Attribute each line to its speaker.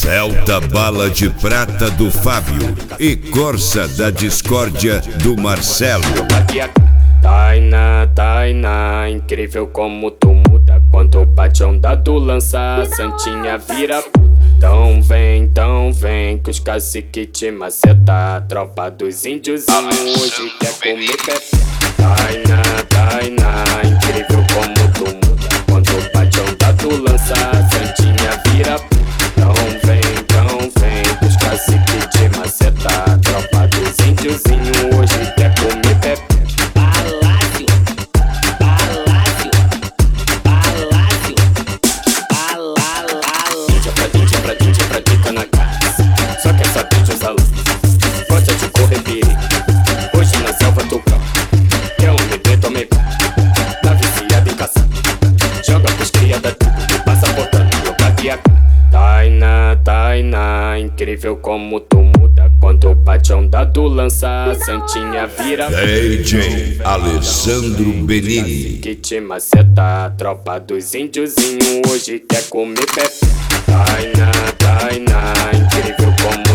Speaker 1: Celta Bala de Prata do Fábio e Corsa da Discórdia do Marcelo.
Speaker 2: Tainá, incrível como tu muda quando bate onda do lança, Santinha vira puta. Então vem, que os cacique te maceta. Tropa dos índiozinhos hoje quer comer pepe. Tainá, incrível como tu muda quando bate onda do lança, Santinha vira puta. Então vem, que os cacique te maceta. Tropa dos índiozinhos hoje quer comer pepe. Pra dica na casa, só quer saber de usar luz. Gosta de correr perigo, hoje na selva tu cão. Quer homem preto, homem tá viciado em caça. Joga pros cria da tribo e passa botando meu gaviaca. Tainá, incrível como tu muda quando bate onda do lança, Santinha vira
Speaker 1: DJ Alessandro Benini.
Speaker 2: que te maceta. Tropa dos índiozinhos hoje quer comer pepe. Tainá, incrível como